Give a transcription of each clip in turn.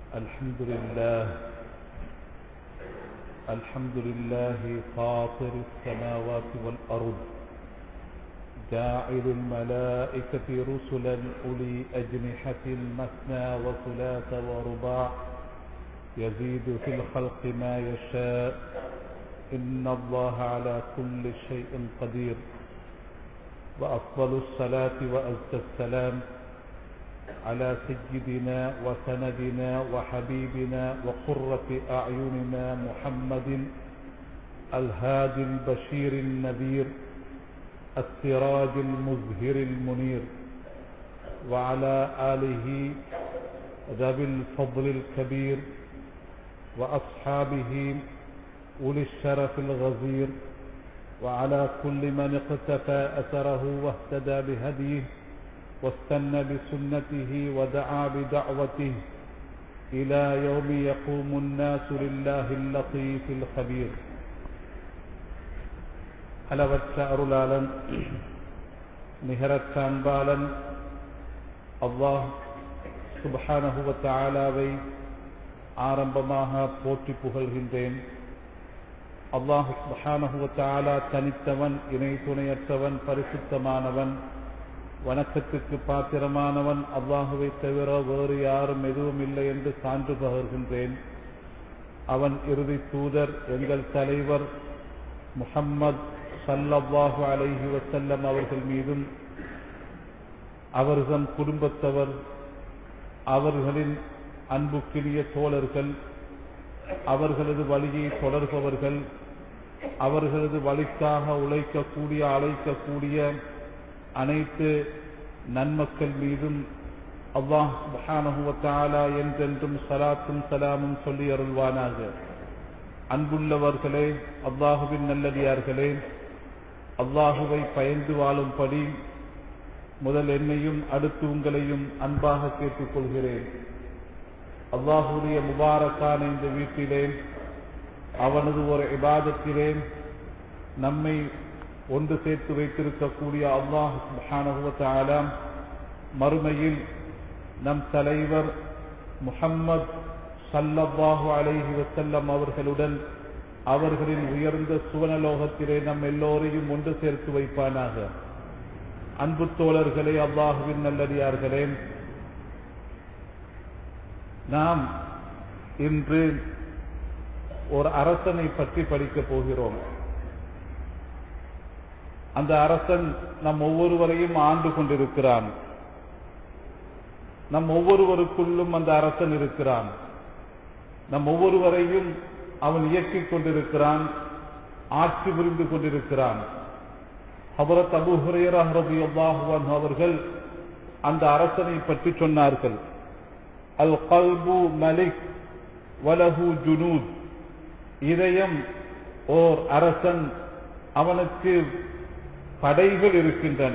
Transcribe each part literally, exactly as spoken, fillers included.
الحمد لله الحمد لله فاطر السماوات والأرض جاعل الملائكة رسلا أولي أجنحة مثنى وثلاث ورباع يزيد في الخلق ما يشاء إن الله على كل شيء قدير وأفضل الصلاة وأزكى السلام على سيدنا وسندنا وحبيبنا وقرة أعيننا محمد الهادي البشير النذير السراج المزهر المنير وعلى آله ذوي الفضل الكبير وأصحابه أولي الشرف الغزير وعلى كل من اقتفى أثره واهتدى بهديه واستنى بسنته ودعا بدعوته إلى يوم يقوم الناس لله اللطيف الخبير. அளவற்ற அருளாளன் நிகரற்ற அன்பாளன் அல்லாஹ் சுப்ஹானஹு வ தஆலாவை ஆரம்பமாக போற்றி புகழ்கின்றேன். அல்லாஹ் சுப்ஹானஹு வ தஆலா தனித்தவன், இணை துணையற்றவன், பரிசுத்தமானவன், வணக்கத்துக்கு பாத்திரமானவன். அல்லாஹுவை தவிர வேறு யாரும் எதுவும் இல்லை என்று சான்று பகர்கின்றேன். அவன் இறுதி தூதர் எங்கள் தலைவர் முஹம்மது ஸல்லல்லாஹு அலைஹி வஸல்லம் அவர்கள் மீதும் அவர்தம் குடும்பத்தவர், அவர்களின் அன்புக்கினிய தோழர்கள், அவர்களது வழியை தொடர்பவர்கள், அவர்களது வழிக்காக உழைக்கக்கூடிய அழைக்கக்கூடிய அனைத்து நன்மக்கள் மீதும் அல்லாஹ் சுப்ஹானஹு வ தஆலா என்றென்றும் ஸலாத்தும் ஸலாமும் சொல்லி அருள்வானாக. அன்புள்ளவர்களே, அல்லாஹுவின் நல்லடியார்களே, அல்லாஹுவை பயந்து வாழும்படி முதல் என்னையும் அடுத்து உங்களையும் அன்பாக கேட்டுக் கொள்கிறேன். அல்லாஹுடைய முபாரக்கான இந்த வீட்டிலே அவனது ஒரு இபாதத்திலே நம்மை ஒன்று சேர்த்து வைத்திருக்கக்கூடிய அல்லாஹ் சுப்ஹானஹு வ தஆலா மறுமையில் நம் தலைவர் முஹம்மது ஸல்லல்லாஹு அலைஹி வஸல்லம் அவர்களுடன் அவர்களின் உயர்ந்த சுவனலோகத்திலே நம் எல்லோரையும் ஒன்று சேர்த்து வைப்பானாக. அன்பு தோழர்களே, அல்லாஹுவின் நல்லடியார்களே, நாம் இன்று ஒரு அரசனை பற்றி படிக்கப் போகிறோம். அந்த அரசன் நம் ஒவ்வொருவரையும் ஆண்டு கொண்டிருக்கிறான். நம் ஒவ்வொருவருக்குள்ளும் அந்த அரசன் இருக்கிறான். நம் ஒவ்வொருவரையும் அவன் இயக்கிக் கொண்டிருக்கிறான், ஆட்சி புரிந்து கொண்டிருக்கிறான். ஹஜ்ரத் அபூ ஹுரைரா ரலியல்லாஹு அன்ஹு அவர்கள் அந்த அரசனை பற்றி சொன்னார்கள். அல் கல்பு மலிக் வலஹு ஜுனூத். இதயம் ஓர் அரசன், அவனுக்கு படைகள் இருக்கின்றன.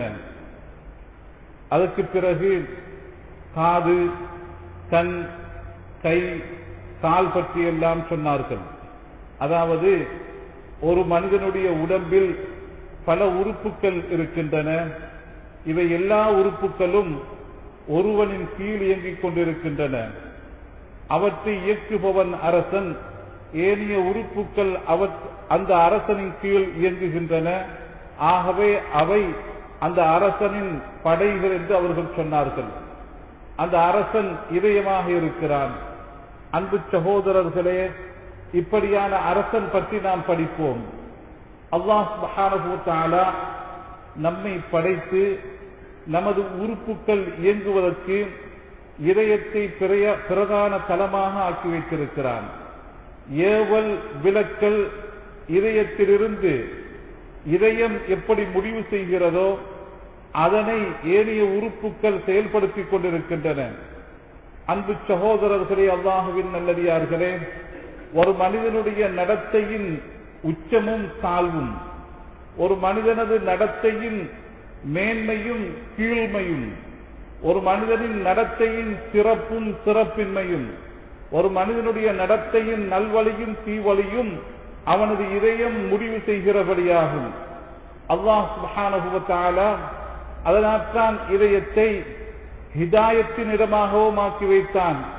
அதற்கு பிறகு காது, கண், கை, கால் பற்றி எல்லாம் சொன்னார்கள். அதாவது ஒரு மனிதனுடைய உடம்பில் பல உறுப்புகள் இருக்கின்றன. இவை எல்லா உறுப்புகளும் ஒருவனின் கீழ் இயங்கிக் கொண்டிருக்கின்றன. அவற்றை இயக்குபவன் அரசன். ஏனைய உறுப்புகள் அந்த அரசனின் கீழ் இயங்குகின்றன. ஆகவே அவை அந்த அரசனின் படைகள் என்று அவர்கள் சொன்னார்கள். அந்த அரசன் இதயமாக இருக்கிறான். அன்பு சகோதரர்களே, இப்படியான அரசன் பற்றி நாம் படிப்போம். அல்லாஹ் சுப்ஹானஹு வ தஆலா நம்மை படைத்து நமது உறுப்புகள் இயங்குவதற்கு இதயத்தை பிரதான தலமாக ஆக்கி வைத்திருக்கிறான். ஏவல் விலக்கல் இதயத்திலிருந்து இதயம் எப்படி முடிவு செய்கிறதோ அதனை ஏனைய உறுப்புகள் செயல்படுத்திக் கொண்டிருக்கின்றன. அன்பு சகோதரர்களே, அல்லாஹுவின் நல்லடியார்களே, ஒரு மனிதனுடைய நடத்தையின் உச்சமும் தாழ்வும், ஒரு மனிதனது நடத்தையின் மேன்மையும் கீழ்மையும், ஒரு மனிதனின் நடத்தையின் சிறப்பும் சிறப்பின்மையும், ஒரு மனிதனுடைய நடத்தையின் நல்வழியும் தீவழியும் அவனது இதயம் முடிவு செய்கிறபடியாகும். அல்லாஹ் சுப்ஹானஹு வ தஆலா அதனால்தான் இதயத்தை ஹிதாயத்தின் இடமாகவும் ஆக்கி வைத்தான்.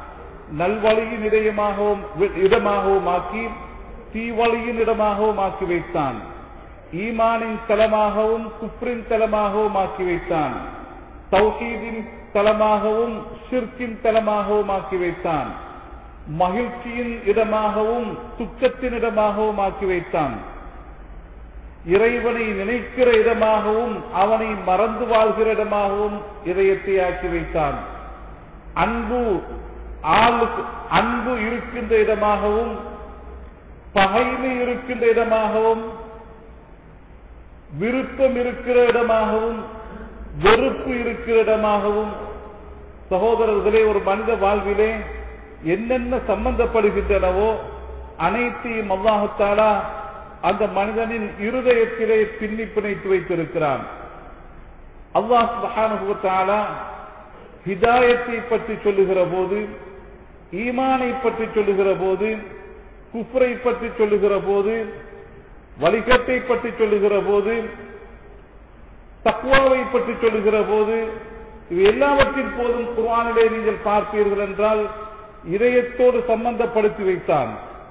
நல்வழியின் இதயமாகவும் இடமாகவும் ஆக்கி தீவழியின் இடமாகவும் ஆக்கி வைத்தான். ஈமானின் தலமாகவும் குஃப்ரின் தலமாகவும் ஆக்கி வைத்தான். தௌஹீதின் தலமாகவும் ஷிர்கின் தலமாகவும் ஆக்கி வைத்தான். மகிழ்ச்சியின் இடமாகவும் துக்கத்தின் இடமாகவும் ஆக்கி வைத்தான். இறைவனை நினைக்கிற இடமாகவும் அவனை மறந்து வாழ்கிற இடமாகவும் இதயத்தை ஆக்கி வைத்தான். அன்பு ஆளுக்கு அன்பு இருக்கின்ற இடமாகவும் பகைமை இருக்கின்ற இடமாகவும் விருப்பம் இருக்கிற இடமாகவும் வெறுப்பு இருக்கிற இடமாகவும் சகோதரர்களே, ஒரு மனித வாழ்விலே என்னென்ன சம்பந்தப்படுகின்றனவோ அனைத்தையும் அல்லாஹ் தஆலா அந்த மனிதனின் இருதயத்திலே பின்னி பிணைத்து வைத்திருக்கிறான். அல்லாஹ் சுப்ஹானஹு வ தஆலா ஹிதாயத்தை பற்றி சொல்லுகிற போது, ஈமானை பற்றி சொல்லுகிற போது, குஃப்ரை பற்றி சொல்லுகிற போது, வழிகட்டை பற்றி சொல்லுகிற போது, தக்வாவை பற்றி சொல்லுகிற போது, இவை எல்லாவற்றின் போதும் குர்ஆனிலே நீங்கள் பார்ப்பீர்கள் என்றால் இதயத்தோடு சம்பந்தப்படுத்தி வைத்தான்.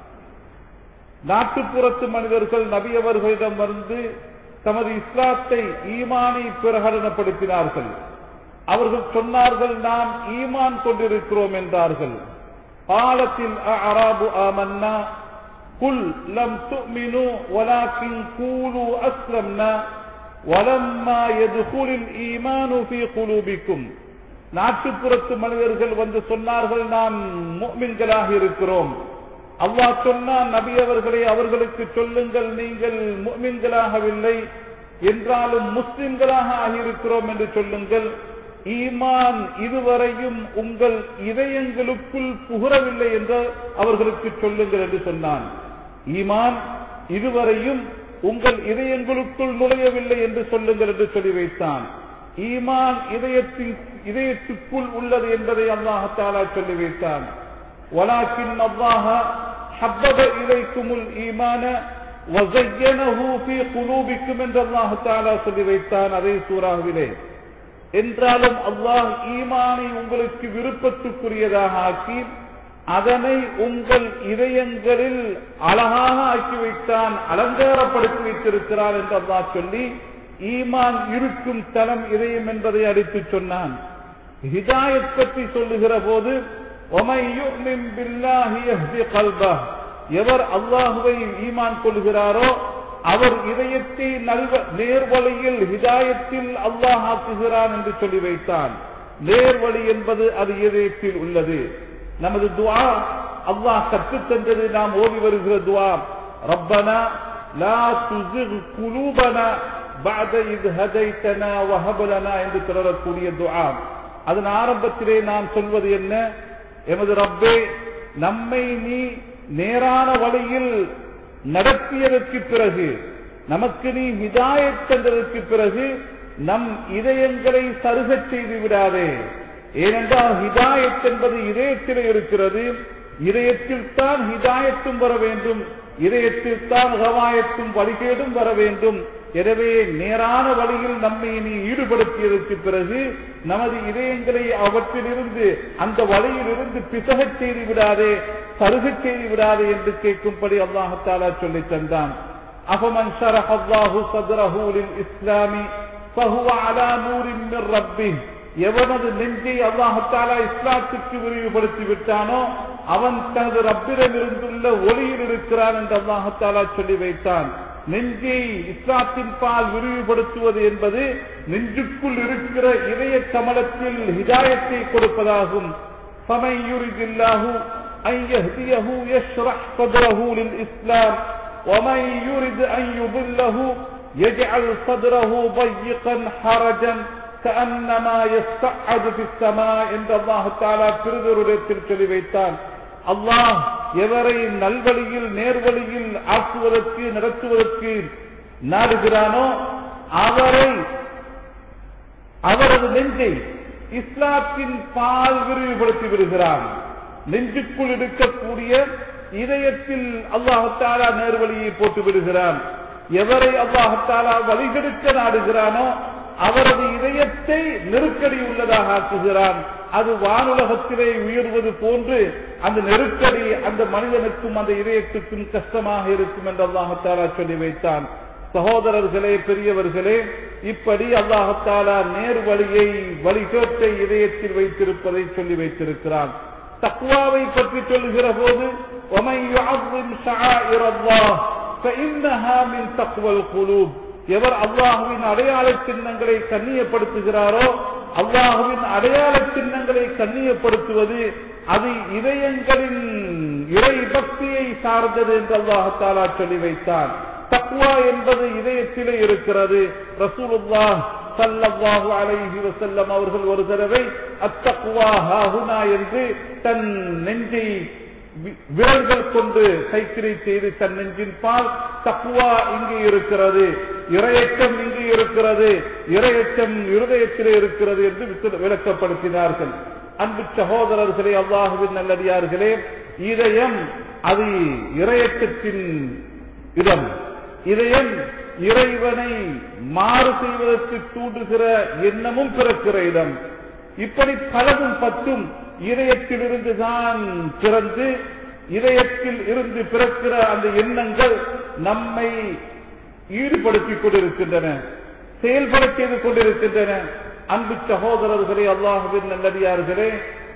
நாட்டுப்புறத்து மனிதர்கள் நபி அவர்களிடம் வந்து தமது இஸ்லாத்தை ஈமானை பிரகடனப்படுத்தினார்கள். அவர்கள் சொன்னார்கள், நாம் ஈமான் கொண்டிருக்கிறோம் என்றார்கள். காலத்தில் அஅராபு ஆமன்னா குல் லம் துமினு வலாக்கின் கூலு அஸ்லம்னா வலம்மா யதுகுலில் ஈமானு ஃபீ குலூபிக்கும். நாட்டுப்புறத்து மனிதர்கள் வந்து சொன்னார்கள், நாம் முஃமின்களாக இருக்கிறோம். அல்லாஹ் சொன்னான், நபி அவர்களை அவர்களுக்கு சொல்லுங்கள், நீங்கள் முஃமின்களாகவில்லை என்றாலும் முஸ்லிம்களாக ஆகியிருக்கிறோம் என்று சொல்லுங்கள். ஈமான் இதுவரையும் உங்கள் இதயங்களுக்குள் புகரவில்லை என்று அவர்களுக்கு சொல்லுங்கள் என்று சொன்னான். ஈமான் இதுவரையும் உங்கள் இதயங்களுக்குள் நுழையவில்லை என்று சொல்லுங்கள் என்று சொல்லி வைத்தான். ஈமான் இதயத்தின் இதயத்துக்குள் உள்ளது என்பதை அல்லாஹ் தஆலா சொல்லி வைத்தான். வலாக்கின் அல்லாஹ் ஹப்பப இலைக்குமுல் ஈமான வஸய்யனஹு ஃபீ குலூபிக்கும் என்று அல்லாஹ் தஆலா சொல்லி வைத்தான் அதே சூராவிலே. என்றாலும் அல்லாஹ் ஈமானை உங்களுக்கு விருப்பத்துக்குரியதாக ஆக்கி அதனை உங்கள் இதயங்களில் அழகாக ஆக்கி வைத்தான், அலங்காரப்படுத்தி வைத்திருக்கிறார் என்று அல்லாஹ் சொல்லி ஈமான் இருக்கும் தலம் இதயம் என்பதை அடித்து சொன்னான். ஹிதாயத் பற்றி சொல்லுகிற போது எவர் அல்லாஹுவை ஈமான் கொள்கிறாரோ அவர் இதயத்தை நல்வ நேர்வழியில் ஹிதாயத்தில் அல்லாஹ் ஆக்குகிறான் என்று சொல்லி வைத்தான். நேர்வழி என்பது அது இதயத்தில் உள்ளது. நமது துஆ அல்லாஹ் கற்றுத் தந்தது நாம் ஓதி வருகிற துஆ, ரப்பனா லா துஸிக் குலூபனா பஅத இத் ஹதைதனா வஹப் லனா என்று தொடரக்கூடிய துஆ. அதன் ஆரம்பத்திலே நாம் சொல்வது என்ன? எமது ரப்பே, நம்மை நீ நேரான வழியில் நடத்தியதற்கு பிறகு, நமக்கு நீ ஹிதாயத் தந்ததற்கு பிறகு நம் இதயங்களை சருகச் செய்து விடாதே. ஏனென்றால் ஹிதாயத் என்பது இதயத்திலே இருக்கிறது. இதயத்தில் தான் ஹிதாயத்தும் வர வேண்டும், இதயத்தில் தான் கவாயத்தும் வழிகேடும் வர வேண்டும். எனவே நேரான வழியில் நம்மை நீ ஈடுபடுத்தியதற்கு பிறகு நமது இதயங்களை அவற்றிலிருந்து அந்த வழியிலிருந்து பிசகச் செய்து விடாதே, சருகச் செய்து விடாதே என்று கேட்கும்படி அல்லாஹ் தஆலா சொல்லித் தந்தான். அஃபமன் ஷரஹ அல்லாஹு ஸத்ரஹு லில் இஸ்லாமி ஃபஹுவ அலா நூரின் மிர் ரப்பிஹ். எவனது நெஞ்சை அல்லாஹ் தஆலா இஸ்லாத்துக்கு விரிவுபடுத்தி விட்டானோ அவன் தனது ரப்பிடம் இருந்துள்ள ஒளியில் இருக்கிறான் என்று அல்லாஹ் தஆலா சொல்லி வைத்தான். நெஞ்சை இஸ்லாத்தின் பால் விரிவுபடுத்துவது என்பது நெஞ்சுக்குள் இருக்கிற இதய கமலத்தில் ஹிதாயத்தை கொடுப்பதாகும். فَمَن يُرِدِ اللَّهُ أَن يَهْدِيَهُ يَشْرَحْ صَدْرَهُ لِلْإِسْلَامِ وَمَن يُرِدْ أَن يُضِلَّهُ يَجْعَلْ صَدْرَهُ ضَيِّقًا حَرَجًا كَأَنَّمَا يَصَّعَّدُ فِي السَّمَاءِ என்று அல்லாஹ் தஆலா திருதொருடத்தில் சொல்லி வைத்தான். அல்லாஹ் எவரை நல்வழியில் நேர்வழியில் ஆக்குவதற்கு நடத்துவதற்கு நாடுகிறானோ அவரை அவரது நெஞ்சை இஸ்லாத்தின் பால் விரிவுபடுத்தி விடுகிறான். நெஞ்சுக்குள் இருக்கக்கூடிய இதயத்தில் அல்லாஹ் தஆலா நேர்வழியை போட்டு விடுகிறான். எவரை அல்லாஹ் தஆலா வழிகெடுக்க நாடுகிறானோ அவரது இதயத்தை நெருக்கடி உள்ளதாக ஆக்குகிறான். அது வானுலகத்திலே உயர்வது போன்று அந்த நெருக்கடி அந்த மனிதனுக்கும் அந்த இதயத்துக்கும் கஷ்டமாக இருக்கும் என்று அல்லாஹ் தஆலா சொல்லி வைத்தான். சகோதரர்களே, பெரியவர்களே, இப்படி அல்லாஹ் தஆலா நேர் வழியை வழிகேட்டை இதயத்தில் வைத்திருப்பதை சொல்லி வைத்திருக்கிறான். தக்வாவை பற்றி சொல்லுகிற போது وَمَنْ يُعَظِّمْ شَعَائِرَ اللَّهِ فَإِنَّهَا مِنْ تَقْوَى الْقُلُوبِ எவர் அல்லாஹ்வின் அடையாள சின்னங்களை கண்ணியப்படுத்துகிறாரோ, அல்லாஹ்வின் அடையாள சின்னங்களை கண்ணியப்படுத்துவது அது இதயங்களின் இறை பக்தியை சார்ந்தது என்று அல்லாஹ் தஆலா சொல்லி வைத்தான். தக்வா என்பது இதயத்திலே இருக்கிறது. ரசூலுல்லாஹ் ஸல்லல்லாஹு அலைஹி வஸல்லம் அவர்கள் ஒரு தடவை அத்தக்வா ஹாஹுனா என்று தன் நெஞ்சை விரல்கள் கொண்டு சைக்கிளை செய்து தன் நெஞ்சின் பால் தக்வா இங்கே இருக்கிறது, இறையச்சம் இங்கே இருக்கிறது, இறையச்சம் இருதயத்திலே இருக்கிறது என்று விளக்கப்படுத்தினார்கள். அன்பு சகோதரர்களே, அல்லாஹுவின் நல்லடியார்களே, இதயம் அது இறையச்சத்தின் இடம். இதயம் இறைவனை மாறு செய்வதற்கு தூண்டுகிற எண்ணமும் பிறக்கிற இடம். இப்படி பலவும் பத்தும் இதயத்திலிருந்து தான் பிறந்து இதயத்தில் இருந்து பிறக்கிற அந்த எண்ணங்கள் நம்மை ஈடுபடுத்திக் கொண்டிருக்கின்றன, செயல்பட செய்து கொண்டிருக்கின்றன. அன்பு சகோதரர்களே, அல்லாஹுவின் நல்லடியார்களே,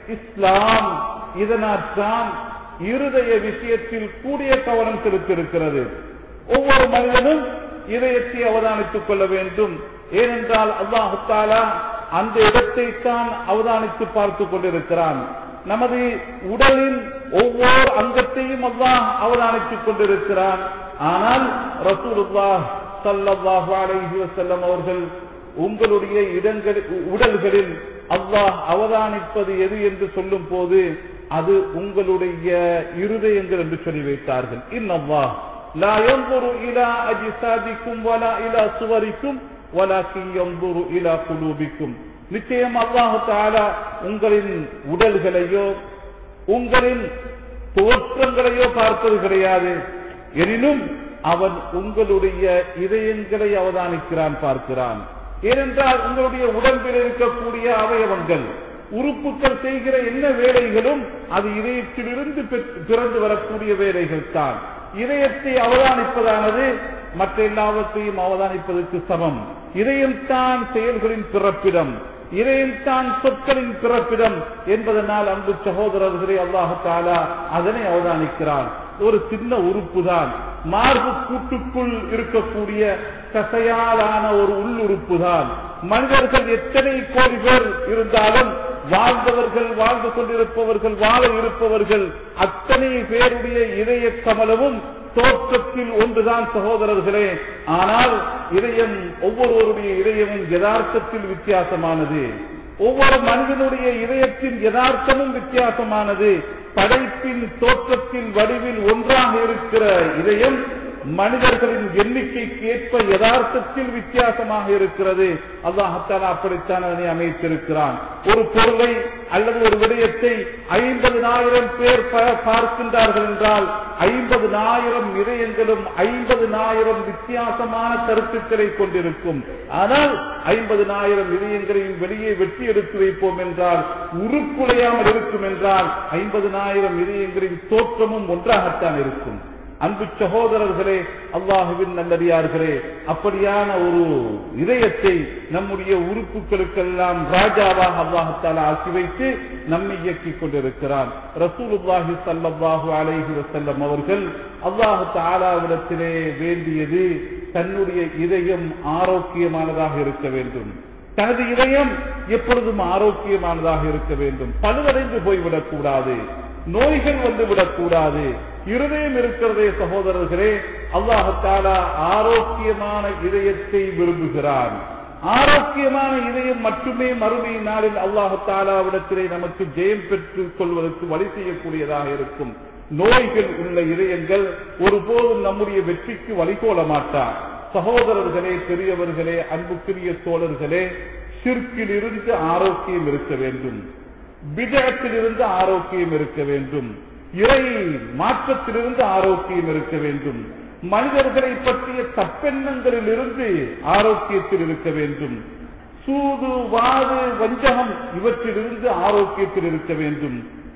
இஸ்லாம் இதனால்தான் இருதய விஷயத்தில் கூடிய கவனம் செலுத்தியிருக்கிறது. ஒவ்வொரு மனிதனும் இதயத்தை அவதானித்துக் கொள்ள வேண்டும். ஏனென்றால் அல்லாஹ் தஆலா அந்த இடத்தை தான் அவதானித்து பார்த்துக் கொண்டிருக்கிறான். நமது உடலின் ஒவ்வொரு அங்கத்தையும் அல்லாஹ் அவதானித்துக் கொண்டிருக்கிறான். ஆனால் ரசூலுல்லாஹ் ஸல்லல்லாஹு அலைஹி வஸல்லம் அவர்கள் உங்களுடைய இடங்கள் உடல்களில் அல்லாஹ் அவதானிப்பது எது என்று சொல்லும் போது அது உங்களுடைய இருதயங்கள் என்று சொல்லி வைத்தார்கள். இன்னல்லாஹ் லா யன்ظுரு இலா அஜ்சாதிக்கும் வலா இலா சுவரிக்கும் வலாக்கின் யன்ظுரு இலா குலூபிக்கும். நிச்சயம் அல்லாஹ் தஆலா உங்களின் உடல்களையோ உங்களின் தோற்றங்களையோ பார்ப்பது கிடையாது. எனினும் அவன் உங்களுடைய இதயங்களை அவதானிக்கிறான், பார்க்கிறான். ஏனென்றால் உங்களுடைய உடம்பில் இருக்கக்கூடிய அவயவங்கள் உறுப்புகள் செய்கிற என்ன வேலைகளும் அது இதயத்திலிருந்து பிறந்து வரக்கூடிய வேலைகள் தான். இதயத்தை அவதானிப்பதானது மற்ற எல்லாவற்றையும் அவதானிப்பதற்கு சமம். இதயம்தான் செயல்களின் பிறப்பிடம், இதயம்தான் சொற்களின் பிறப்பிடம் என்பதனால் அன்பு சகோதரர்களே, அல்லாஹ் தஆலா அதனை அவதானிக்கிறான். ஒரு சின்ன உறுப்பு தான், மார்பு கூட்டுக்குள் இருக்கக்கூடிய கசையாலான ஒரு உள்ளுறுப்பு தான். மனிதர்கள் எத்தனை கோடி பேர் இருந்தாலும் வாழ்ந்தவர்கள், வாழ்ந்து கொண்டிருப்பவர்கள், வாழ இருப்பவர்கள் அத்தனை பேருடைய இதய கமலமும் தோற்றத்தில் ஒன்றுதான் சகோதரர்களே. ஆனால் இதயம், ஒவ்வொருவருடைய இதயமும் யதார்த்தத்தில் வித்தியாசமானது. ஒவ்வொரு மனிதனுடைய இதயத்தின் யதார்த்தமும் வித்தியாசமானது. படைப்பின் தோற்றத்தின் வடிவில் ஒன்றாக இருக்கிற இதயம் மனிதர்களின் எண்ணிக்கைக்கு ஏற்ப யதார்த்தத்தில் வித்தியாசமாக இருக்கிறது. அல்லாஹ் தஆலா அப்படித்தான் அதனை அமைத்திருக்கிறான். ஒரு பொருளை அல்லது ஒரு விடயத்தை ஐம்பதுனாயிரம் பேர் பார்க்கின்றார்கள் என்றால் ஐம்பதுனாயிரம் இதயங்களும் ஐம்பதுனாயிரம் வித்தியாசமான கருத்துக்களை கொண்டிருக்கும். ஆனால் ஐம்பதுனாயிரம் இதயங்களையும் வெளியே வெட்டி எடுத்து வைப்போம் என்றால், உருக்குலையாமல் இருக்கும் என்றால் ஐம்பதுனாயிரம் இதயங்களின் தோற்றமும் ஒன்றாகத்தான் இருக்கும். அன்பு சகோதரர்களே, அல்லாஹுவின் நல்லடியார்களே, அப்படியான ஒரு இதயத்தை நம்முடைய உறுப்புகளுக்கெல்லாம் ராஜாவாக அல்லாஹ் தஆலா ஆக்கி வைத்து நம்மை இயக்கிக் கொண்டிருக்கிறான். ரசூலுல்லாஹி ஸல்லல்லாஹு அலைஹி வஸல்லம் அவர்கள் அல்லாஹ் தஆலாவிடத்திலே வேண்டியது தன்னுடைய இதயம் ஆரோக்கியமானதாக இருக்க வேண்டும். தனது இதயம் எப்பொழுதும் ஆரோக்கியமானதாக இருக்க வேண்டும். பழுவடைந்து போய்விடக் கூடாது, நோய்கள் வந்துவிடக் கூடாது. இருதயம் இருக்கிறதே சகோதரர்களே, அல்லாஹ் தஆலா ஆரோக்கியமான இதயத்தை விரும்புகிறான். ஆரோக்கியமான இதயம் மட்டுமே மறுமை நாளில் அல்லாஹ் தஆலாவிடத்திலே நமக்கு ஜெயம் பெற்றுக் கொள்வதற்கு வழி செய்யக்கூடியதாக இருக்கும். நோய்கள் உள்ள இதயங்கள் ஒருபோதும் நம்முடைய வெற்றிக்கு வழிகோல மாட்டார். சகோதரர்களே, பெரியவர்களே, அன்புக்குரிய தோழர்களே, ஷிர்கில் இருந்து ஆரோக்கியம் இருக்க வேண்டும், பிதஅத்தில் இருந்து ஆரோக்கியம் இருக்க வேண்டும், இறை மாற்றத்திலிருந்து ஆரோக்கியம் இருக்க வேண்டும், மனிதர்களை பற்றிய தப்பெண்ணங்களில் இருந்து ஆரோக்கியத்தில் இருக்க வேண்டும், சூது, வாது, வஞ்சகம் இவற்றிலிருந்து ஆரோக்கியத்தில் இருக்க வேண்டும்,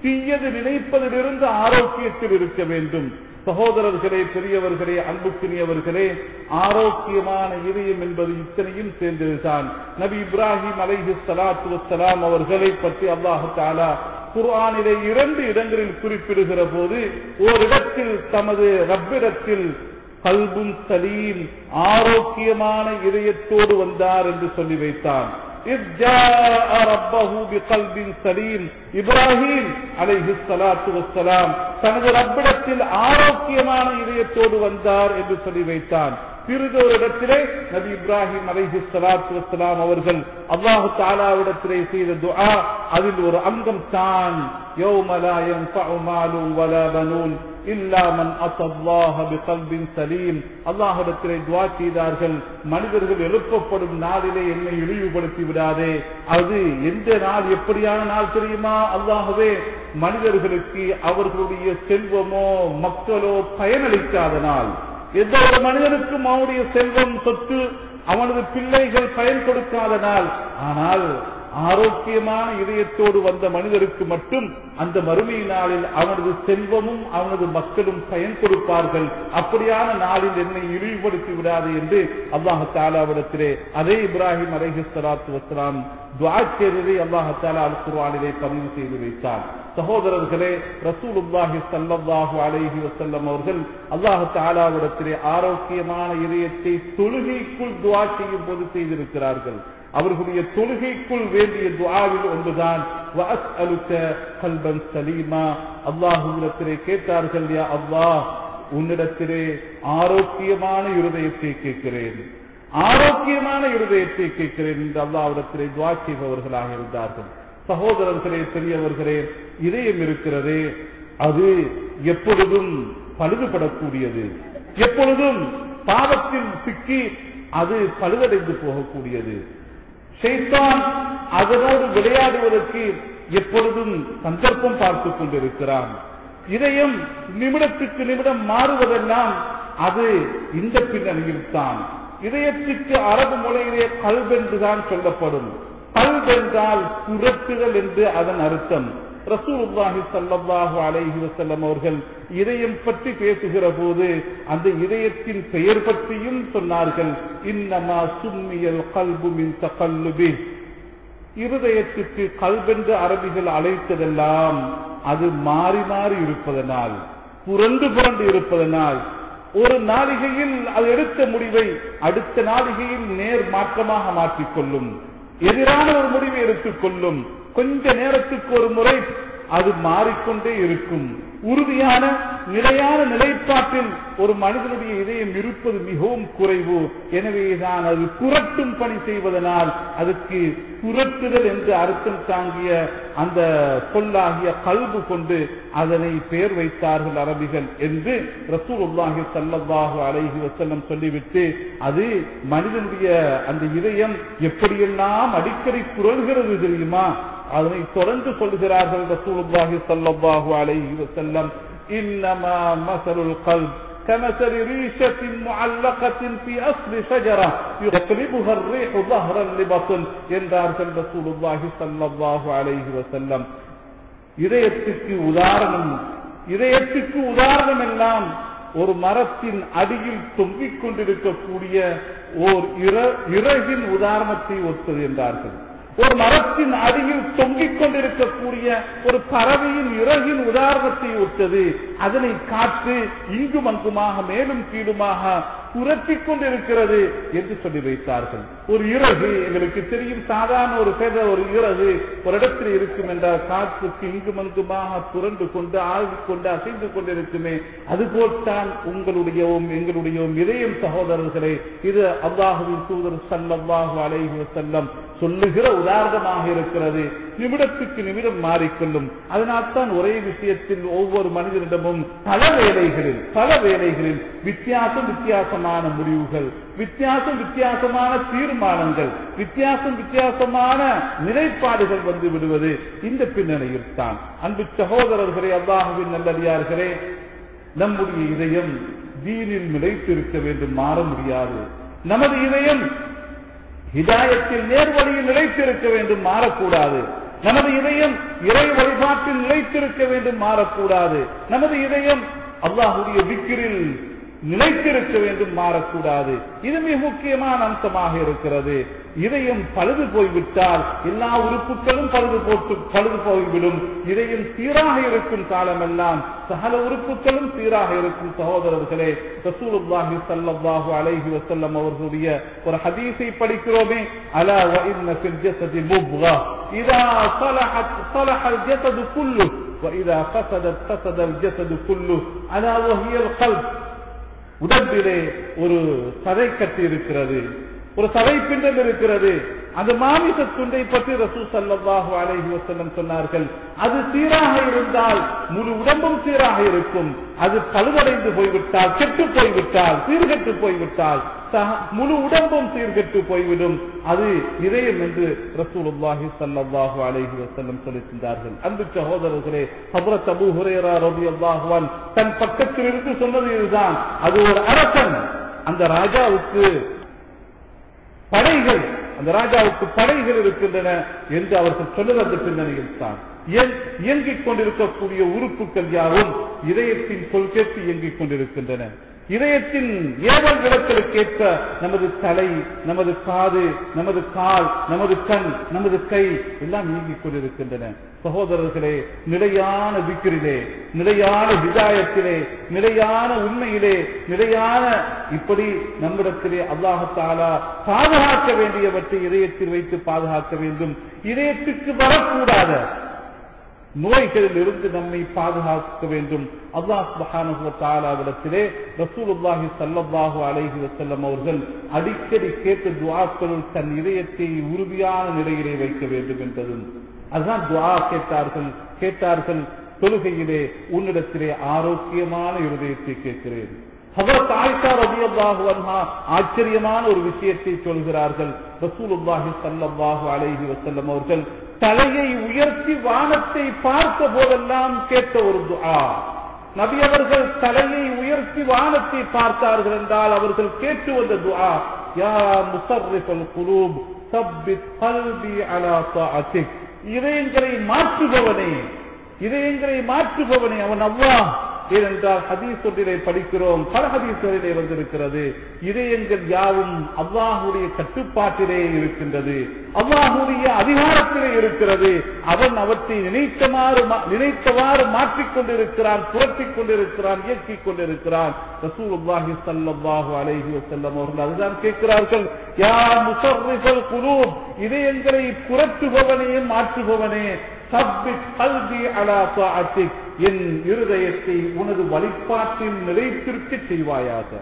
தீயது நினைப்பதிலிருந்து ஆரோக்கியத்தில் இருக்க வேண்டும். சகோதரர்களே, பெரியவர்களே, அன்புக்குரியவர்களே, ஆரோக்கியமான இதயம் என்பது இத்தனையும் சேர்ந்ததுதான். நபி இப்ராஹிம் அலைஹி ஸலாத்து வஸ்ஸலாம் அவர்களை பற்றி அல்லாஹ் தஆலா குர்ஆனிலே இரண்டு இடங்களில் குறிப்பிடுகிற போது, ஓரிடத்தில் தமது ரப்பிடத்தில் கல்பும் சலீம் ஆரோக்கியமான இதயத்தோடு வந்தார் என்று சொல்லி வைத்தார். இப்ராஹிம் அலைஹி ஸலாத்து வஸ்ஸலாம் தனது ரப்பிடத்தில் ஆரோக்கியமான இதயத்தோடு வந்தார் என்று சொல்லி வைத்தான். பிறகு இடத்திலே நபி இப்ராஹிம் அலைஹி ஸலாத்து வஸ்ஸலாம் அவர்கள் அல்லாஹ் தஆலாவிடத்திலே செய்த துஆ, அதில் ஒரு அங்கம் தான் யௌம லா யன்ஃபஉ மாலுன் வலா பனூன் இல்லா மன் அத்தல்லாஹ பிகல்பின் சலீம். அல்லாஹ்விடத்திலே துஆ செய்தார்கள், மனிதர்கள் எழுப்பப்படும் நாளிலே என்னை இழிவுபடுத்தி விடாதே. அது எந்த நாள், எப்படியான நாள் தெரியுமா? அல்லாஹ்வே, மனிதர்களுக்கு அவர்களுடைய செல்வமோ மக்களோ பயனளிக்காத நாள். எந்த ஒரு மனிதனுக்கும் அவனுடைய செல்வம், சொத்து, அவனது பிள்ளைகள் பயன் கொடுக்காத நாள். ஆனால் ஆரோக்கியமான இதயத்தோடு வந்த மனிதருக்கு மட்டும் அந்த மறுமை நாளில் அவனது செல்வமும் அவனது மக்களும் பயன் கொடுப்பார்கள். அப்படியான நாளில் என்னை இழிவுபடுத்தி விடாது என்று அல்லாஹ் தஆலாவிடத்திலே அதே இப்ராஹிம் அலைஹி ஸலாத்து வஸ்ஸலாம் துஆ செய்ததை அல்லாஹ் தஆலா அல் குர்ஆனிலே பதிவு செய்து வைத்தார். சகோதரர்களே, ரசூலுல்லாஹி ஸல்லல்லாஹு அலைஹி வஸல்லம் அவர்கள் அல்லாஹ் தஆலாவிடத்திலே ஆரோக்கியமான இதயத்தை தொழுகைக்குள் துஆ செய்யும் போது செய்திருக்கிறார்கள். அவர்களுடைய தொழுகைக்குள் வேண்டிய துஆவில் ஒன்றுதான் வஅஸ்அலுக கல்பன் சலீமா. அல்லாஹ்விடத்திலே கேட்டார்கள், யா அல்லாஹ், உன்னிடத்திலே ஆரோக்கியமான இருதயத்தை கேட்கிறேன், ஆரோக்கியமான இருதயத்தை கேட்கிறேன் என்று அல்லாஹ்விடத்திலே துஆ செய்பவர்களாக இருந்தார்கள். சகோதரர்களே, பெரியவர்களே, இதயம் இருக்கிறதே, அது எப்பொழுதும் பழுதுபடக்கூடியது, எப்பொழுதும் பாவத்தில் சிக்கி அது பழுதடைந்து போகக்கூடியது. ஷைத்தான் அதனோடு விளையாடுவதற்கு எப்பொழுதும் சந்தர்ப்பம் பார்த்துக் கொண்டிருக்கிறான். இதயம் நிமிடத்துக்கு நிமிடம் மாறுவதெல்லாம் அது இந்த பின்னணியில் தான். இதயத்துக்கு அரபு மொழியிலே கல்ப் என்றுதான் சொல்லப்படும். கல்ப் என்றால் புரட்டுதல் என்று அதன் அர்த்தம். ரசூலுல்லாஹி ஸல்லல்லாஹு அலைஹி வஸல்லம் அவர்கள் இதயம் பற்றி பேசுகிற போது அந்த இதயத்தின் பெயர் பற்றியும் சொன்னார்கள். இன்னமா சும்மியல் கல்பு மின் தகல்லுபி. இருதயத்துக்கு கல்ப் என்று அரபிகள் அழைத்ததெல்லாம் அது மாறி மாறி இருப்பதனால், புரண்டு புரண்டு இருப்பதனால், ஒரு நாளிகையில் அது எடுத்த முடிவை அடுத்த நாளிகையில் நேர் மாற்றமாக மாற்றிக்கொள்ளும், எதிரான ஒரு முடிவை எடுத்துக் கொள்ளும். கொஞ்ச நேரத்துக்கு ஒரு முறை அது மாறிக்கொண்டே இருக்கும். உறுதியான நிலையான நிலைப்பாட்டில் ஒரு மனிதனுடைய இதயம் இருப்பது மிகவும் குறைவு. எனவேதான் அது புரட்டும் பணி செய்வதனால் அதுக்கு புரட்டுதல் என்று அர்த்தம் தாங்கிய அந்த சொல்லாகிய கல்பு கொண்டு அதனை பெயர் வைத்தார்கள் அரபிகள் என்று ரசூலுல்லாஹி ஸல்லல்லாஹு அலைஹி வஸல்லம் சொல்லிவிட்டு, அது மனிதனுடைய அந்த இதயம் எப்படியெல்லாம் அடிக்கடி குரல்கிறது தெரியுமா? அதனை தொடர்ந்து சொல்கிறார்கள் ரசூலுல்லாஹி ஸல்லல்லாஹு அலைஹி வஸல்லம், இன்னமா மஸலுல் கல்ப் كمثل ريشة معلقة في أصل شجرة يقلبها الريح ظهرا لبطن என்றார்கள் ரசூலுல்லாஹி ஸல்லல்லாஹு அலைஹி வஸல்லம். இதயத்துக்கு உதாரணம், இதயத்துக்கு உதாரணம் எல்லாம் ஒரு மரத்தின் அடியில் தொங்கிக் கொண்டிருக்கக்கூடிய ஓர் இறகின் உதாரணத்தை ஒத்தது என்றார்கள். ஒரு மரத்தின் அடியில் தொங்கிக் கொண்டிருக்கக்கூடிய ஒரு பறவையின் இறகின் உதாரணத்தை ஒத்தது. அதனை காற்று இங்கும் அங்குமாக மேலும் கீழுமாக புரட்டிக் கொண்டிருக்கிறது என்று சொல்லி வைத்தார்கள். ஒரு இறகு எங்களுக்கு தெரியும், சாதாரண ஒரு பேத ஒரு இறகு ஒரு இடத்தில் இருக்கும் என்றால் காற்றுக்கு இங்கும் அங்குமாக புரண்டு கொண்டு ஆழ்ந்து கொண்டு அசைந்து கொண்டிருக்குமே, அதுபோல்தான் உங்களுடைய எங்களுடைய இதயம். சகோதரர்களே, இது அல்லாஹ்வின் தூதர் ஸல்லல்லாஹு அலைஹி வஸல்லம் சொல்லுகிற உதாரணமாக இருக்கிறது. நிமிடத்துக்கு நிமிடம் மாறிக்கொள்ளும். அதனால்தான் ஒரே விஷயத்தில் ஒவ்வொரு மனிதனிடமும் பல வேளைகளில் பல வேளைகளில் வித்தியாசம் வித்தியாசமான முடிவுகள், வித்தியாசம் வித்தியாசமான தீர்மானங்கள், வித்தியாசம் வித்தியாசமான நிலைப்பாடுகள் வந்து விடுவது இந்த பின்னணியில் தான். அன்பு சகோதரர்களே, அல்லாஹ்வின் நல்லடியார்களே, நம்முடைய இதயம் தீனில் நிலைத்திருக்க வேண்டும், மாற முடியாது. நமது இதயம் ஹிதாயத்தில் நேர்வழியில் நிலைத்திருக்க வேண்டும், மாறக்கூடாது. நமது இதயம் இறை வழிபாட்டில் நிலைத்திருக்க வேண்டும், மாறக்கூடாது. நமது இதயம் அல்லாஹ்வுடைய விக்ரில் நிலைத்திருக்க வேண்டும், மாறக்கூடாது. இது மிக முக்கியமான அம்சமாக இருக்கிறது. இதயம் பழுது போய்விட்டால் எல்லா உறுப்புகளும் பழுது போட்டு பழுது போய்விடும். இதயம் சீராக இருக்கும் காலமெல்லாம் சகல உறுப்புகளும் சீராக இருக்கும். சகோதரர்களே, ரசூலுல்லாஹி ஸல்லல்லாஹு அலைஹி வஸல்லம் அவர்களுடைய ஒரு ஹதீஸை படிக்கிறோமே, அலா வ இன்ன ஃபில் ஜஸதி முப்கா இதா ஸலஹத் ஸலஹல் ஜஸது குல்லு வ இதா ஃபஸதத் ஃபஸதல் ஜஸது குல்லு அலா வ ஹியல் கல்ப். உடம்பிலே ஒரு சதை கட்டி இருக்கிறது, ஒரு சதை பிண்டல் இருக்கிறது. அந்த மாமிச துண்டை பற்றி ரசூல் ஸல்லல்லாஹு அலைஹி வஸல்லம் சொன்னார்கள், அது சீராக இருந்தால் முழு உடம்பும் சீராக இருக்கும். அது பழுதடைந்து போய்விட்டால், கெட்டு போய்விட்டால், சீர்கெட்டு போய்விட்டால் முழு உடம்பும் சீர்கெட்டு போய்விடும். அது இதயம் என்று ரசூலுல்லாஹி ஸல்லல்லாஹு அலைஹி வஸல்லம் சொல்லியிருந்தார்கள். அன்பு சகோதரர்களே, ஹஜ்ரத் அபூ ஹுரைரா ரலியல்லாஹு அன்ஹு தன் பக்கத்தில் இருந்து சொன்னது இதுதான். அது ஒரு அரசன், அந்த ராஜாவுக்கு படைகள் அந்த ராஜாவுக்கு படைகள் இருக்கின்றன என்று அவர்கள் சொன்னது அந்த பின்னணியில் தான். இயங்கிக் கொண்டிருக்கக்கூடிய உறுப்புகள் யாவும் இதயத்தின் கொள்கைக்கு இயங்கிக் கொண்டிருக்கின்றன. இதயத்தின் ஏவல் விளக்கலுக்கேற்ப நமது தலை, நமது காது, நமது கால், நமது கண், நமது கை எல்லாம் இயங்கிக் கொண்டிருக்கின்றன. சகோதரர்களே, நிலையான விக்கிரிலே, நிலையான ஹிதாயத்திலே, நிலையான உண்மையிலே, நிலையான இப்படி நம்மிடத்திலே அல்லாஹ் தஆலா பாதுகாக்க வேண்டியவற்றை இதயத்தில் வைத்து பாதுகாக்க வேண்டும். இதயத்திற்கு வரக்கூடாத நோய்களில் இருந்து நம்மை பாதுகாக்க வேண்டும். அல்லாஹ் சுப்ஹானஹு வ தஆலாவிடத்திலே ரசூலுல்லாஹி ஸல்லல்லாஹு அலைஹி வஸல்லம் அவர்கள் அடிக்கடி கேட்ட துஆக்களுள் தன் இதயத்தை உறுதியான நிலையிலே வைக்க வேண்டும் என்பதும் அதுதான் துஆ கேட்டார்கள் கேட்டார்கள் தொழுகையிலே உன்னிடத்திலே ஆரோக்கியமான இருதயத்தை கேட்கிறேன். ஹஜ்ரத் ஆயிஷா ரலியல்லாஹு அன்ஹா ஆச்சரியமான ஒரு விஷயத்தை சொல்கிறார்கள். ரசூலுல்லாஹி ஸல்லல்லாஹு அலைஹி வஸல்லம் அவர்கள் தலையை உயர்த்தி வானத்தை பார்த்த போதெல்லாம் கேட்ட ஒரு துஆ. நபி அவர்கள் தலையை உயர்த்தி வானத்தை பார்த்தார்கள் என்றால் அவர்கள் கேட்டு வந்த துஆ, யா முஸர்ரிஃபல் குலூப் ஸப்பித் கல்பி அலா தஆத்திக். இதயங்களை மாற்றுபவனே, இதயங்களை மாற்றுபவனே அவன் அல்லாஹ். ஏனென்றால் ஹதீஸ் ஒன்றிலே படிக்கிறோம், பல ஹதீஸ்களிலே வந்திருக்கிறது, இதயங்கள் யாவும் அல்லாஹ்வுடைய கட்டுப்பாட்டிலே இருக்கின்றது, அல்லாஹ்வுடைய அதிகாரத்திலே இருக்கிறது. அவன் அவற்றை நினைத்தவாறு நினைத்தவாறு மாற்றிக் கொண்டிருக்கிறான், புரட்டிக் கொண்டிருக்கிறான், இயக்கிக் கொண்டிருக்கிறான். ரசூலுல்லாஹி ஸல்லல்லாஹு அலைஹி வஸல்லம் அவர்கள் அதுதான் கேட்கிறார்கள், யா முஸர்ரிஃபல் குலூப், இதயங்களை புரட்டுபவனே, மாற்றுபவனே, ஸப்பித் கல்பி அலா தஆத்திக், என் இருதயத்தை உனது வழிபாட்டில் நிலைத்திருக்க செய்வாயாக.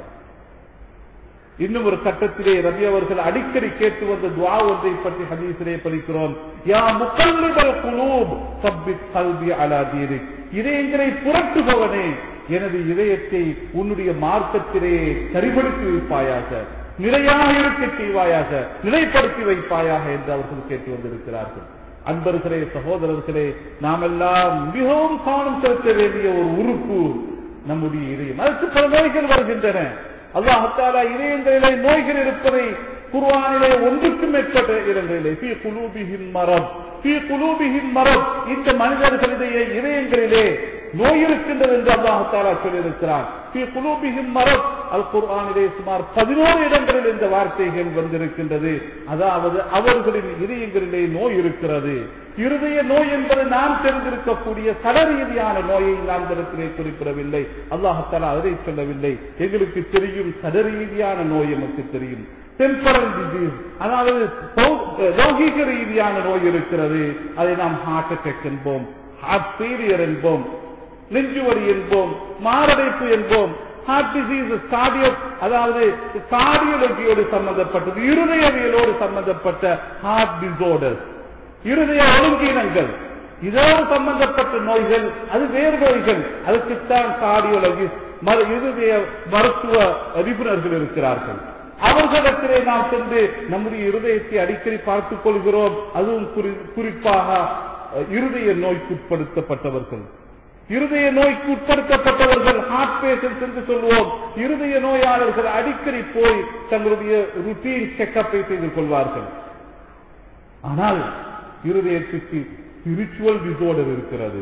இன்னும் ஒரு கட்டத்திலே ரபி அவர்கள் அடிக்கடி கேட்டு வந்த துஆ ஒன்றை பற்றி ஹதீஸிலே படிக்கிறோம், யா முகல்லிபல் குலூப் ஸப்பித் கல்பி அலா தீனிக், இதயங்களை புரட்டுபவனே, எனது இதயத்தை உன்னுடைய மார்க்கத்திலே சரிபடுத்தி வைப்பாயாக, நிலையாக இருக்க செய்வாயாக, நிலைப்படுத்தி வைப்பாயாக என்று அவர்கள் கேட்டு வந்திருக்கிறார்கள். அன்பர்களே, சகோதரர்களே, நாம் எல்லாம் மிகவும் கவனம் செலுத்த வேண்டிய ஒரு உறுப்பு நம்முடைய இதயம். அதற்கு பல நோய்கள் வருகின்றன. அல்லாஹ் தஆலா இதயங்களிலே நோய்கள் இருப்பதை குர்ஆனிலே ஒன்றுக்கு மேற்பட்ட இடங்களிலே ஃபீ குலூபிஹிம் மரத் ஃபீ குலூபிஹிம் மரத், இந்த மனிதர்களுடைய இதயங்களிலே நோய் இருக்கின்றது என்று அல்லாஹ் தஆலா சொல்லியிருக்கிறார். ஃபீ குலூபிஹிம் மரத், அல் குர்ஆனிலே சுமார் பதினோரு இடங்களில் இந்த வார்த்தைகள் வந்திருக்கின்றது. அதாவது அவர்களின் இதயங்களிலே நோய் இருக்கிறது. இருதய நோய் என்பது நாம் தெரிந்திருக்கக்கூடிய சட ரீதியான நோயை நாம் இடத்திலே குறிப்பிடவில்லை. அல்லாஹ் தஆலா அதை சொல்லவில்லை. எங்களுக்கு தெரியும் சட ரீதியான நோய் நமக்கு தெரியும். டெம்பரல் டிசீஸ், அதாவது லௌகிக ரீதியான நோய் இருக்கிறது. அதை நாம் ஹார்ட் அட்டாக் என்போம், ஹார்ட் ஃபெயிலியர் என்போம், நெஞ்சுவலி என்போம், மாரடைப்பு என்போம். ஹார்ட் டிசீஸ் கார்டியோ, அதாவது கார்டியோலஜியோடு சம்பந்தப்பட்டது, இருதயவியலோடு சம்பந்தப்பட்ட ஹார்ட் டிசார்டர்ஸ், இருதய ஒழுங்கீனங்கள், இதோடு சம்பந்தப்பட்ட நோய்கள், அது வேறு நோய்கள். அதுக்குத்தான் கார்டியோலஜிஸ்ட், இருதய மருத்துவ நிபுணர்கள் இருக்கிறார்கள். அவர்களிடத்திலே நாம் சென்று நம்முடைய இருதயத்தை அடிக்கடி பார்த்துக் கொள்கிறோம். அதுவும் குறிப்பாக இருதய நோய்க்குட்படுத்தப்பட்டவர்கள், இருதய நோய்க்கு உட்படுத்தப்பட்டவர்கள், ஹார்ட் பேஷன்ஸ் என்று சொல்லுவோம். இருதய நோயாளர்கள் அடிக்கடி போய் தங்களுடைய ருட்டீன் செக்கப்பை செய்து கொள்வார்கள். ஆனால் இருதயத்துக்கு ஸ்பிரிச்சுவல் டிசார்டர் இருக்கிறது,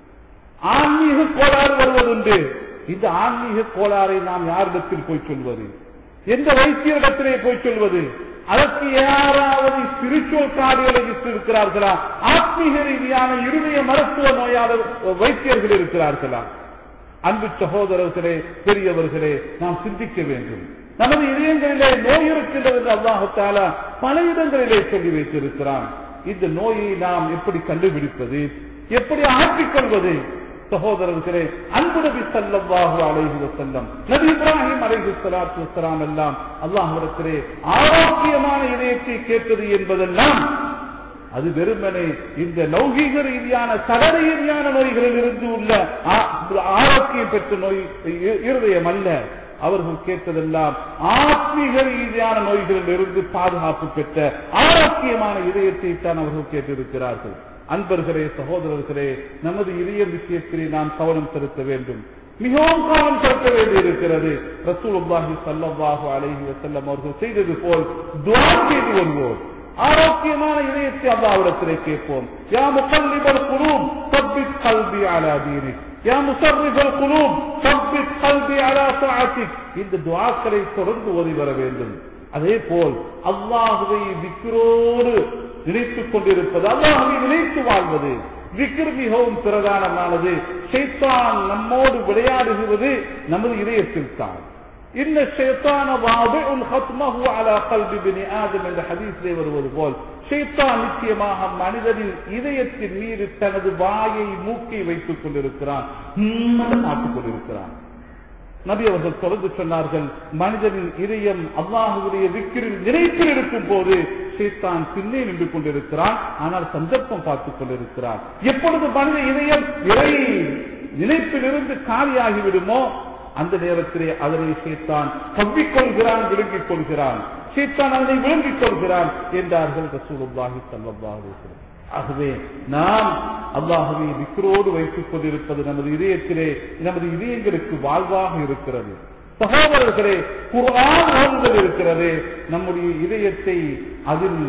ஆன்மீக கோளாறு வருவதுண்டு. இந்த ஆன்மீக கோளாறை நாம் யாரிடத்தில் போய் சொல்வது? எந்த வைத்தியரிடத்திலே போய் சொல்வது? அதற்கு யாராவது ஸ்பிரிச்சுவல் கார்டியாலஜிஸ்ட் இருக்கிறார்களா? ஆத்மீக ரீதியான இருதய மருத்துவ நோயாளர் வைத்தியர்கள் இருக்கிறார்களா? அன்பு சகோதரர்களே, பெரியவர்களே, நாம் சிந்திக்க வேண்டும். நமது இதயங்களிலே நோய் இருக்கின்றது என்று அல்லாஹ் தஆலா பல இடங்களிலே சொல்லி வைத்திருக்கிறான். இந்த நோயை நாம் எப்படி கண்டுபிடிப்பது, எப்படி ஆற்றிக் கொள்வது? சகோதரர்களே, அன்பு நபி ஸல்லல்லாஹு அலைஹி வஸல்லம், நபி இப்ராஹிம் அலைஹிஸ்ஸலாத்து வஸ்ஸலாம் எல்லாம் அல்லாஹ்விடத்திலே ஆரோக்கியமான இதயத்தை கேட்டது என்பதெல்லாம் அது வெறுமனே இந்த லௌகீக ரீதியான சடல ரீதியான நோய்களில் இருந்து உள்ள ஆரோக்கியம் பெற்ற நோய் இருதயம் அல்ல. அவர்கள் கேட்டதெல்லாம் ஆத்மீக ரீதியான நோய்களில் இருந்து பாதுகாப்பு பெற்ற ஆரோக்கியமான இதயத்தை தான் அவர்கள் கேட்டிருக்கிறார்கள். அன்பர்களே, சகோதரர்களே, நமது இதய விஷயத்திலே நாம் கவனம் செலுத்த வேண்டும், மிகவும் கவனம் செலுத்த வேண்டியிருக்கிறது. ரசூலுல்லாஹி ஸல்லல்லாஹு அலைஹி வஸல்லம் அவர்கள் செய்தது போல் துஆ செய்து வருவோம். ஆரோக்கியமான இதயத்தை அல்லாஹ்விடத்திலே கேட்போம். யா முகல்லிபல் குலூப் ஸப்பித் கல்பி அலா தீனிக், யா முஸர்ரிஃபல் குலூப் ஸப்பித் கல்பி அலா தஆத்திக். இந்த துஆக்களை தொடர்ந்து ஓதி வர வேண்டும். அதே போல் அல்லாஹ்வை திக்ரோடு நினைத்துக் கொண்டிருப்பது, அல்லாஹ்வை நினைத்து வாழ்வது. திக்ர் மிகவும் பிரதானமானது. ஷைத்தான் நம்மோடு விளையாடுகிறது நமது இதயத்தில் தான். இன்ன ஷைத்தான வாதிஉல் ஹத்மஹு அலா கல்பி இப்னி ஆதம் என்ற ஹதீஸிலே வருவது போல் ஷைத்தான் நிச்சயமாக மனிதனின் இதயத்தின் மீது தனது வாயை மூக்கை வைத்துக் கொண்டிருக்கிறான், காத்துக் கொண்டிருக்கிறான். நபி அவர்கள் தொடர்ந்து சொன்னார்கள், மனிதனின் இதயம் அல்லாஹ்வுடைய திக்ரில் நினைப்பில் இருக்கும் போது ஷைத்தான் பின்னே நின்று கொண்டிருக்கிறான், ஆனால் சந்தர்ப்பம் பார்த்துக் கொண்டிருக்கிறான். எப்பொழுது மனித இதயம் இறை நினைப்பிலிருந்து காலியாகிவிடுமோ அந்த நேரத்திலே அதனை ஷைத்தான் கவ்விக்கொள்கிறான், விழுங்கிக் கொள்கிறான். ஷைத்தான் அதனை விழுங்கிக் கொள்கிறான் என்றார்கள் ரசூலுல்லாஹி ஸல்லல்லாஹு அலைஹி வஸல்லம். ஆகவே நாம் அல்லாஹ்வை திக்ரோடு வைத்துக் கொண்டிருப்பது நமது இதயத்திலே, நமது இதயங்களுக்கு வாழ்வாக இருக்கிறது. சகோதரர்களே, குர்ஆன் ஓதுதல் இருக்கிறது, நம்முடைய இதயத்தை அதில்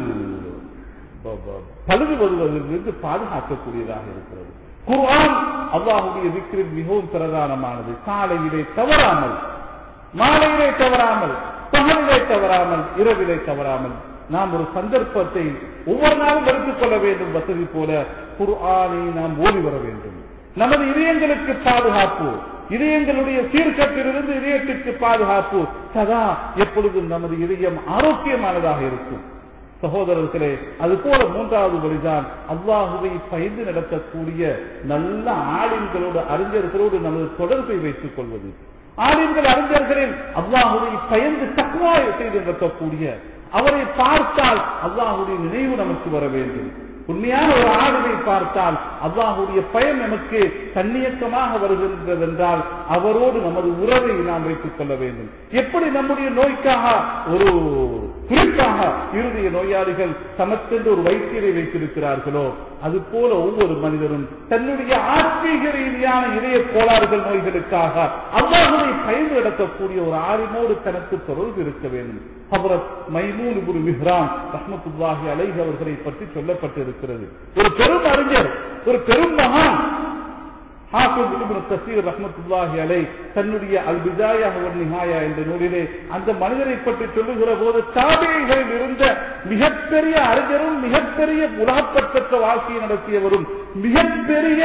பழுது வருவதிலிருந்து பாதுகாக்கக்கூடியதாக இருக்கிறது. குர்ஆன் அல்லாஹ்வுடைய திக்ரில் மிகவும் பிரதானமானது. காலையிலே தவறாமல், மாலையிலே தவறாமல், பகலிலே தவறாமல், இரவிலே தவறாமல் நாம் ஒரு சந்தர்ப்பத்தை ஒவ்வொரு நாளும் எடுத்துக் கொள்ள வேண்டும். வசதி போல குர்ஆனை நாம் ஓடி வர வேண்டும். நமது இதயங்களுக்கு பாதுகாப்பு, இதயங்களுடைய சீர்கட்டிலிருந்து இதயத்திற்கு பாதுகாப்பு. சதா எப்பொழுதும் நமது இதயம் ஆரோக்கியமானதாக இருக்கும். சகோதரர்களே, அது போல மூன்றாவது வழிதான் அல்லாஹுவை பயந்து நடத்தக்கூடிய நல்ல ஆலிம்களோடு, அறிஞர்களோடு நமது தொடர்பை வைத்துக் கொள்வது. ஆலிம்கள் அறிஞர்களில் அல்லாஹுவை பயந்து தக்வா செய்து நடத்தக்கூடிய, அவரை பார்த்தால் அல்லாஹுடைய நினைவு நமக்கு வர வேண்டும். உண்மையான ஒரு ஆளுமை பார்த்தால் அல்லாஹுடைய பயம் நமக்கு தன்னியக்கமாக வருகின்றது என்றால் அவரோடு நமது உறவை நாம் வைத்துக் கொள்ள வேண்டும். எப்படி நம்முடைய நோய்க்காக ஒரு குறிப்பாக இருதய நோயாளிகள் தமக்கென்று ஒரு வைத்தியரை வைத்திருக்கிறார்களோ அது போல ஒவ்வொரு மனிதரும் தன்னுடைய ஆத்மீக ரீதியான இதய கோளாறுகள் நோய்களுக்காக அல்லாஹுவை பயந்து நடத்தக்கூடிய ஒரு ஆலிமோடு தனக்கு தொடர்பு இருக்க வேண்டும். ஹஜ்ரத் மைமூன் இப்னு மிஹ்ரான் ரஹ்மத்துல்லாஹி அலைஹி அவர்களை பற்றி சொல்லப்பட்டிருக்கிறது. ஒரு பெரும் அறிஞர், ஒரு பெரும் மகான். ஹாஃபிஸ் இப்னு கஸீர் ரஹ்மத்துல்லாஹி அலைஹி தன்னுடைய அல் பிதாயா வன் நிஹாயா என்ற நூலிலே அந்த மனிதரை பற்றி சொல்லுகிற போது தாபீகளில் இருந்த மிகப்பெரிய அறிஞரும் மிகப்பெரிய உலகப்பற்ற வாழ்க்கையை நடத்தியவரும் மிகப்பெரிய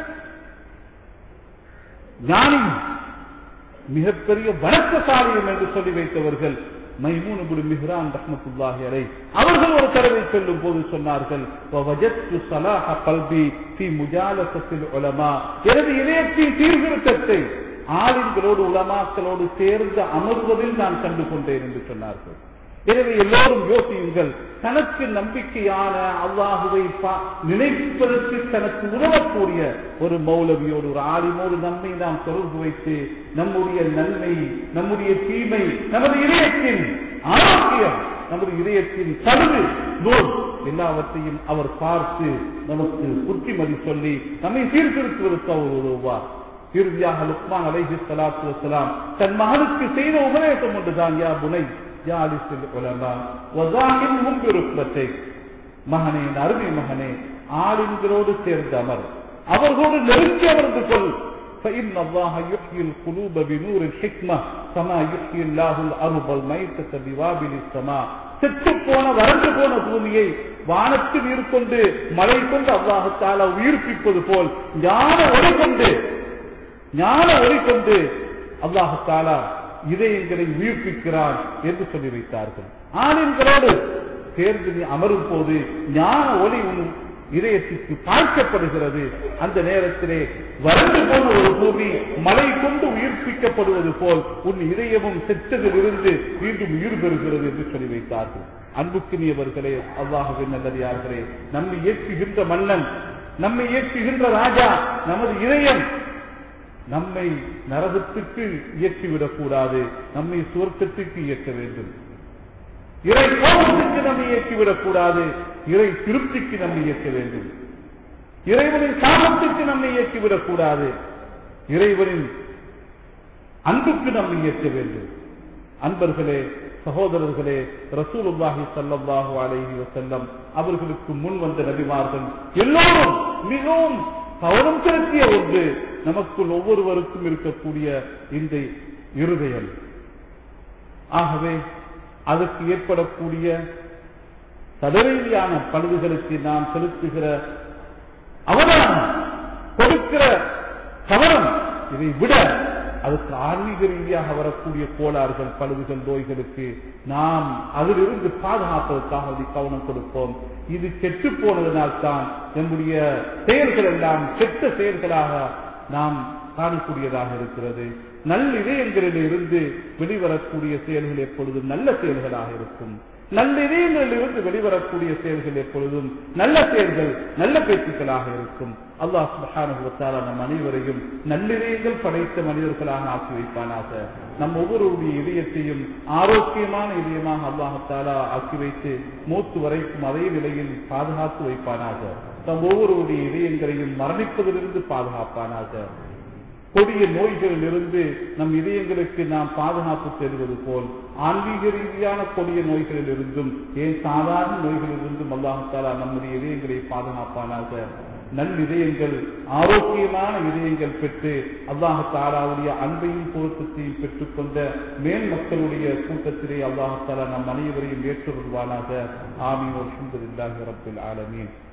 ஞானியும் மிகப்பெரிய வணக்கசாலியும் என்று சொல்லி வைத்தவர்கள் மைமூன் இப்னு மிஹ்ரான் ரஹ்மத்துல்லாஹி அலைஹி அவர்கள் ஒரு தடவை சொல்லும் போது சொன்னார்கள், வஜத்து ஸலாஹ கல்பி ஃபீ முஜாலஸத்தில் உலமா, எனது இதயத்தின் சீர்திருத்தத்தை ஆலிம்களோடு உலமாக்களோடு சேர்ந்து அமர்வதில் நான் கண்டு கொண்டேன் என்று சொன்னார்கள். எனவே எல்லோரும் யோசியுங்கள், தனக்கு நம்பிக்கையான அல்லாஹுவை நினைப்பதற்கு தனக்கு உதவக்கூடிய ஒரு மௌலவியோடு ஒரு ஆலிமோடு நம்மை நாம் தொடர்பு வைத்து நம்முடைய நன்மை, நம்முடைய தீமை, நமது இதயத்தின் ஆரோக்கியம், நமது இதயத்தின் தழுவு நோய் எல்லாவற்றையும் அவர் பார்த்து நமக்கு புத்திமதி சொல்லி நம்மை சீர்திருத்துவதற்கு அவர் உதவுவார். இறுதியாக லுக்மான் அலைஹி ஸலாத்து வஸ்ஸலாம் தன் மகனுக்கு செய்த உபதேசம் ஒன்றுதான், யா புனை மகனே, அருமை மகனே, ஆளுங்களோடு சேர்ந்து அமர், அவர்களோடு நெருங்கி அமர்ந்து கொள். فإن الله يحيي القلوب بنور الحكمة كما يحيي الله الأرض الميتة بوابل السماء. செத்து போன வறண்டு போன பூமியை வானத்தில் இருக்கொண்டு மழை கொண்டு அல்லாஹ் தஆலா உயிர்ப்பிப்பது போல் ஞான ஒளி கொண்டு ஞான ஒளி கொண்டு அல்லாஹ் தஆலா இதயங்களை உயிர்ப்பிக்கிறார் என்று சொல்லி வைத்தார்கள். ஆலிம்களோடு சேர்ந்து நீ அமரும் போது ஞான ஒளி உன் இதயத்திற்கு பார்க்கப்படுகிறது. அந்த நேரத்திலே வறண்டு போன ஒரு பூமி மழை கொண்டு உயிர்ப்பிக்கப்படுவது போல் உன் இதயமும் செத்ததில் இருந்து மீண்டும் உயிர் பெறுகிறது என்று சொல்லி வைத்தார்கள். அன்புக்குரியவர்களே, அல்லாஹ்வின் நல்லடியார்களே, நம்மை இயக்குகின்ற மன்னன், நம்மை இயக்குகின்ற ராஜா நமது இதயம். நம்மை நரகத்துக்கு இயக்கிவிடக் கூடாது, நம்மை சுவர்க்கத்துக்கு இயக்க வேண்டும். இறை கோபத்துக்கு நம்மை இயக்கிவிடக் கூடாது, இறை திருப்திக்கு நம்மை இயக்க வேண்டும். இறைவனின் சாபத்துக்கு நம்மை இயக்கிவிடக் கூடாது, இறைவனின் அன்புக்கு நம்மை இயக்க வேண்டும். அன்பர்களே, சகோதரர்களே, ரசூலுல்லாஹி ஸல்லல்லாஹு அலைஹி வஸல்லம் அவர்களுக்கு முன் வந்த நபிமார்கள் எல்லோரும் மிகவும் கவனம் செலுத்திய ஒன்று நமக்குள் ஒவ்வொருவருக்கும் இருக்கக்கூடிய இந்த இருதயம். ஆகவே அதற்கு ஏற்படக்கூடிய சதவீதியான பழுதுகளுக்கு நாம் செலுத்துகிற அவதானம், கொடுக்கிற கவனம், இதை விட அதுக்கு ஆன்மீக ரீதியாக வரக்கூடிய கோளாறுகள், பழுதுகள், நோய்களுக்கு நாம் அதிலிருந்து பாதுகாப்பதற்காக கவனம் கொடுப்போம். இது கெட்டு போனதனால்தான் நம்முடைய செயல்கள் எல்லாம் கெட்ட செயல்களாக நாம் காணக்கூடியதாக இருக்கிறது. நல்ல இதயங்களில் இருந்து வெளிவரக்கூடிய செயல்கள் எப்பொழுதும் நல்ல செயல்களாக இருக்கும். நல்ல இதயங்களில் இருந்து வெளிவரக்கூடிய செயல்கள் எப்பொழுதும் நல்ல செயல்கள், நல்ல பேச்சுக்களாக இருக்கும். அல்லாஹ் சுப்ஹானஹு வ தஆலா நம் அனைவரையும் நல்லிதயங்கள் படைத்த மனிதர்களாக ஆக்கி வைப்பானாக. நம் ஒவ்வொருடைய இதயத்தையும் ஆரோக்கியமான இதயமாக அல்லாஹ் தஆலா ஆக்கி வைத்து மூத்து வரைக்கும் அதே நிலையில் பாதுகாத்து வைப்பானாக. நம் ஒவ்வொருடைய இதயங்களையும் மரணிப்பதிலிருந்து பாதுகாப்பானாக. கொடிய நோய்களில் இருந்து நம் இதயங்களுக்கு நாம் பாதுகாப்பு பெறுவது போல் ஆன்மீக ரீதியான கொடிய நோய்களில் இருந்தும், ஏன் சாதாரண நோய்களில் இருந்தும் அல்லாஹ் தஆலா நம்முடைய இதயங்களை பாதுகாப்பானாக. நல் இதயங்கள், ஆரோக்கியமான இதயங்கள் பெற்று அல்லாஹ் தஆலாவுடைய அன்பையும் பொருத்தத்தையும் பெற்றுக்கொண்ட மேல் மக்களுடைய கூட்டத்திலே அல்லாஹ் தஆலா நம் அனைவரையும் ஏற்றுக்கொள்வானாக. ஆமீன். அல்ஹம்துலில்லாஹி ரப்பில் ஆலமீன்.